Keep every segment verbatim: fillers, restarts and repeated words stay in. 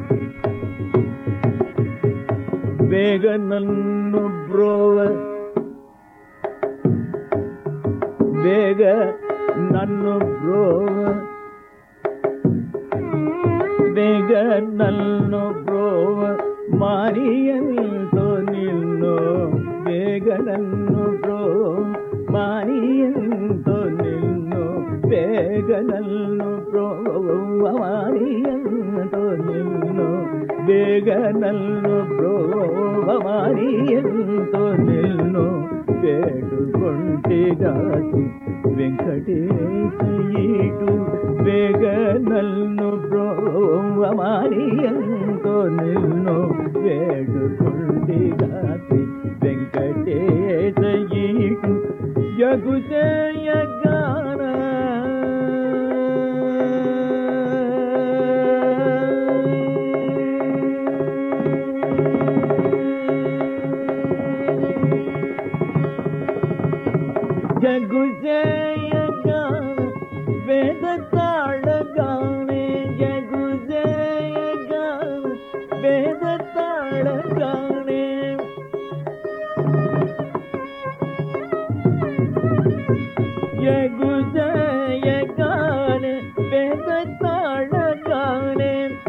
ಬೇಗ ನನ್ನು ಬ್ರೋವ ಬೇಗ నన్ను బ్రోవ ಬೇಗ నన్ను బ్రోవ మారియంతో నిన్ను ಬೇಗ నన్ను బ్రోవ మారియంతో నిన్ను ಬೇಗ నన్ను బ్రోవ మారియంతో నిన్ను ಬೇಗ నన్ను బ్రోవ మారియంతో నిన్ను వేడుకొంటిగాచి వెంకటేశ ఈటు ಬೇಗ నన్ను బ్రోవ మారియంతో నిన్ను వేడుకొంటిగాచి వెంకటేశ ఈటు జగుజయ గాన జగుజయ గాన వేద తాళ గానే జగుజయ గాన వేద తాళ గానే జగుజయ గాన వేద తాళ గానే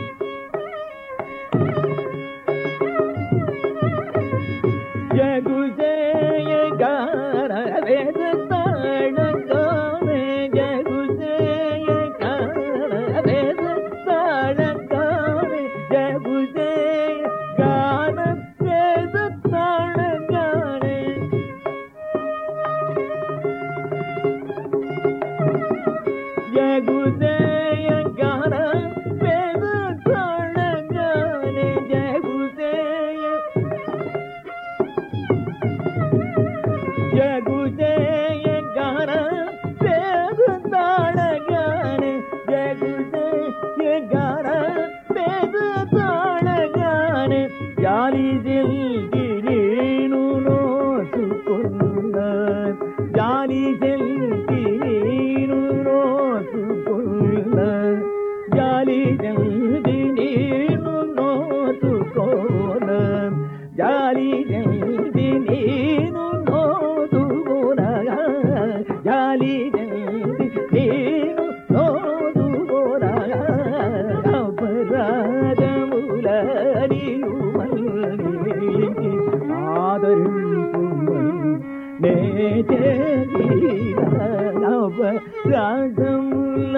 జగుజయ గాన వేద తాళ గానే జగుజయ గాన వేద తాళ గానే జగుజయ గాన వేద తాళ గానే జగుజయ గాన వేద తాళ గానే జగుజయ జగుజయ గాన వేద తాళ గానే జగుజయ గాన వేద తాళ గానే జాలి జల్ది నేను నోసుకున్న జాలి జల్ది నేను నోసుకున్న జాలి జల్ది నేను నోసుకోన జాలి జల్ది నేను నోదుగోన జాలి జల్ది నేను నోదుగోన అపరాధముల నీవు మల్లించి ఆదరించుమని నే చేసిన అపరాధముల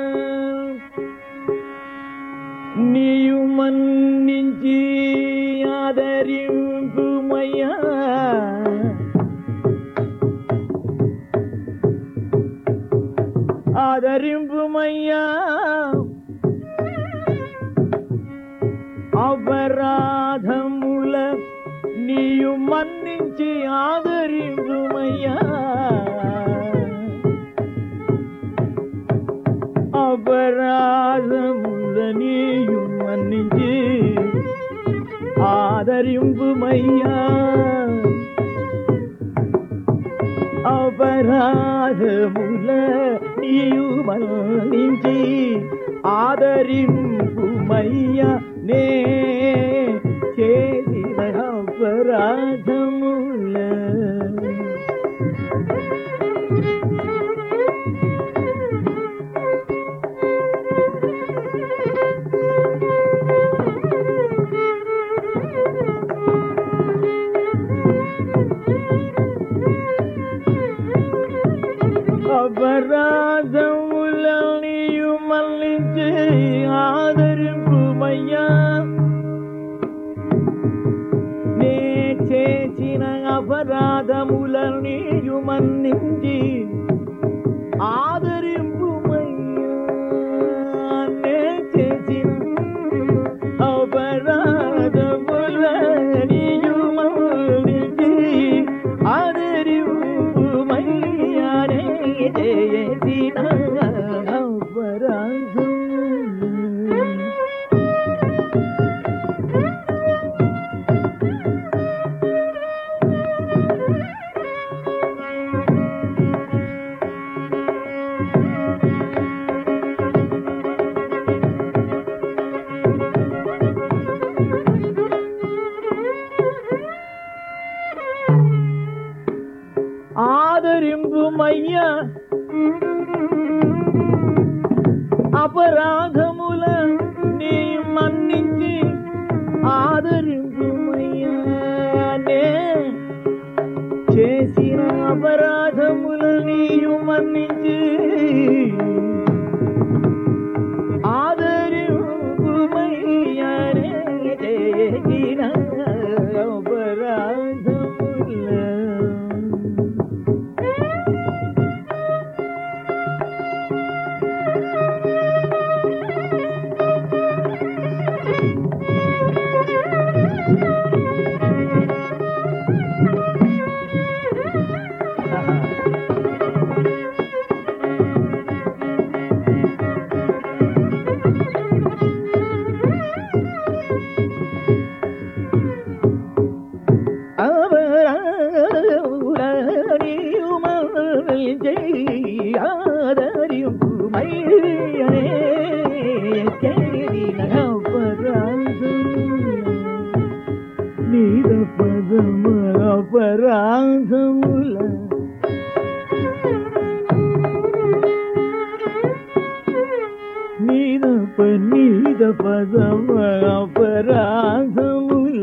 నీవు మన్నించి ఆదరింపుమయ్యా ఆదరింపుమయ్యా అపరాధముల నీవు మన్నించి ఆదరింపుమయ్యా అపరాధముల నీవు మన్నించి ఆదరింపుమయ్యా అపరాధముల నీవు మన్నించి ఆదరింపుమయ్యా నే చేసిన అపరాధముల అపరాధముల నీవు మన్నించి ఆదరింపుమయ్యా నే చేసిన అపరాధముల నీవు మన్నించి ఆదరింపుమయ్యా నే చేసిన అపరాధముల నీవు మన్నించి ఆదరింపుమయ్యా నే చేసిన అపరాధముల నీద పదమ అపరాధముల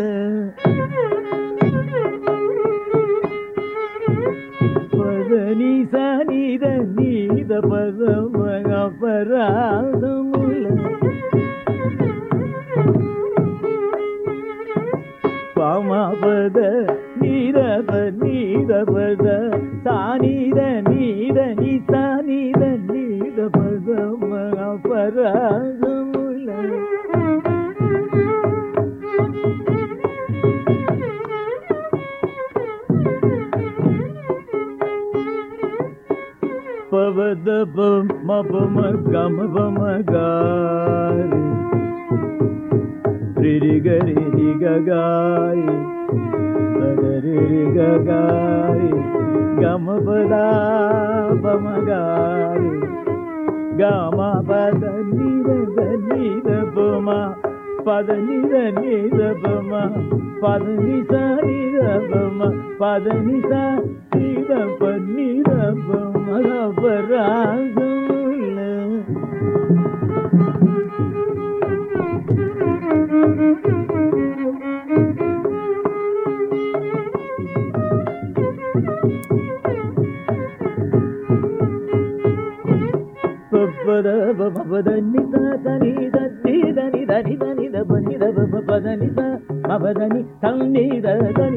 పదని సనిద నీద పదమ అపరాధముల పమ పద నీద నీద పద సానిద నీద ని సానిద నీద పదమ అపరాధముల పవద పమ పమ గమ పమ గారి రి గరి రి గగారి గరి రి గగారి గమ పద పమ గారి గమ పద నిద నిద పమ పద నిద నిద పమ పద నిద నిద పమ పద నిద నిద ప నిద పమ అపరాధముల పద పదని దని దని దని దని దని దని పదని పదని తన్ని దని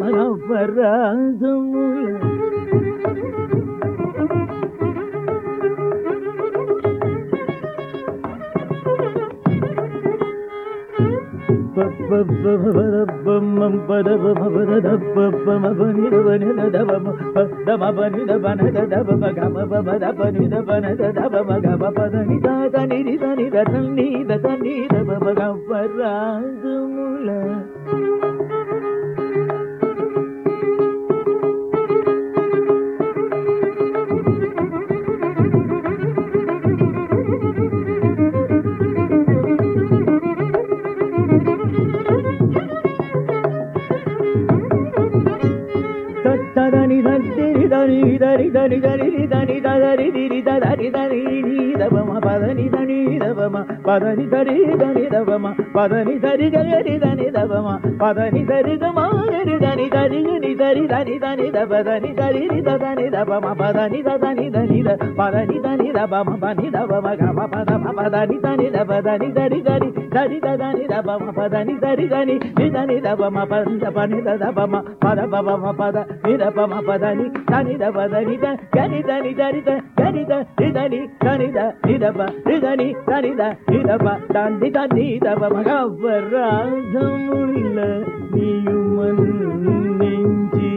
అపరాధముల దని దని దని దని దని దని దని దని దని దని దబమ పదని దని దబమ పదని దని దని దబమ పదని దని గరి దని దబమ పదని దని గమరి దని దని ని దని దని దని దబదని దని దని దబమ పదని దని దని ద పదని దని దబమ పని దబమ గమ పదమ పదని దని దబదని దని దని దని దని దబమ పదని దని దని ని దని దబమ పద పని దబమ పద బబమ పద ని దబమ పదని దని దబదని ద గని దని దని ద గని ద ని దని దని ద ని దబ ని దని దని ద ని దబ దని దని దబమ అపరాధముల నీయు మన్నించి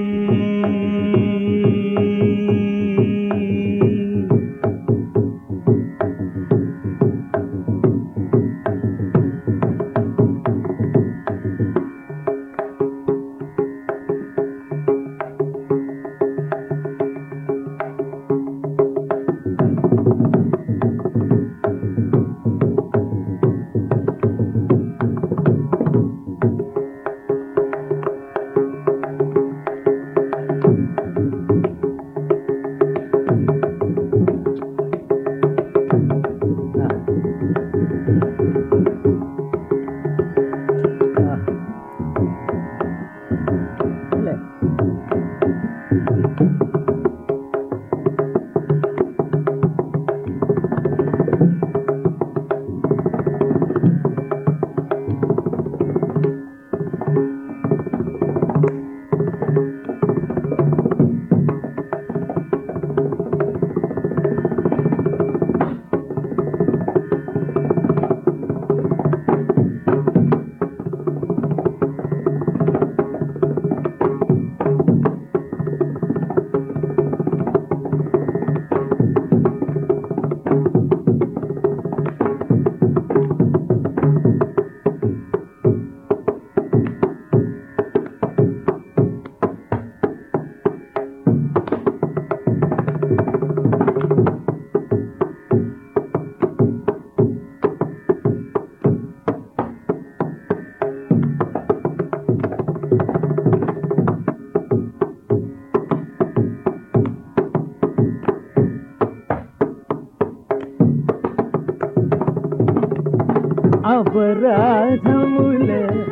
అపరాధముల